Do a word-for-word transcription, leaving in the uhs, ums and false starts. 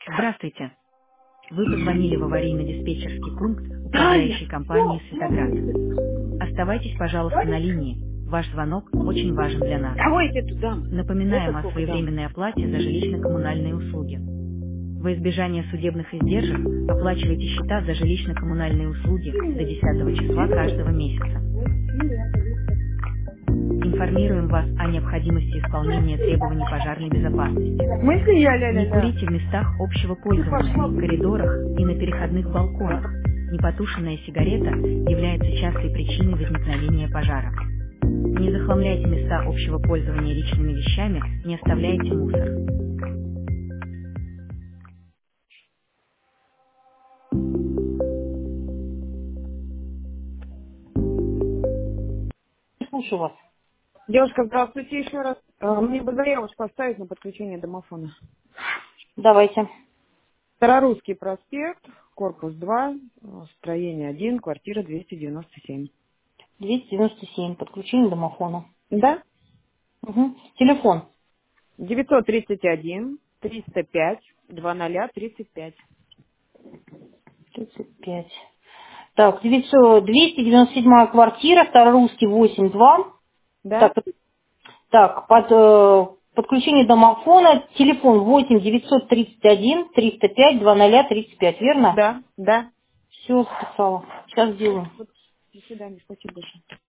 Здравствуйте. Вы позвонили в аварийно-диспетчерский пункт Таня, управляющей компании «Светоград». Оставайтесь, пожалуйста, на линии. Ваш звонок очень важен для нас. давайте туда. Вот Напоминаем о сколько дам. своевременной оплате за жилищно-коммунальные услуги. Во избежание судебных издержек оплачивайте счета за жилищно-коммунальные услуги до десятого числа каждого месяца. Информируем вас о необходимости исполнения требований пожарной безопасности. В смысле я Не ля-ля-ля? курите в местах общего Ты пользования, пошла. в коридорах и на переходных балконах. Непотушенная сигарета является частой причиной возникновения пожара. Не захламляйте места общего пользования личными вещами, не оставляйте мусор. Слушаю вас. Девушка, здравствуйте еще раз. А, Мне бы заявочку поставить на подключение домофона. Давайте. Старорусский проспект, корпус два, строение один, квартира двести девяносто семь. двести девяносто семь. Подключение домофона. Да? Угу. Телефон. девятьсот тридцать один, триста пять, двадцать тридцать пять. тридцать пять. Так, девятьсот, двести девяносто седьмая квартира, Старорусский восемь два. Да? Так, так под, э, подключение домофона, телефон восемь девятьсот тридцать один триста пять двадцать тридцать пять, верно? Да, да. Все, записала. Сейчас сделаю. Вот, до свидания, спасибо большое.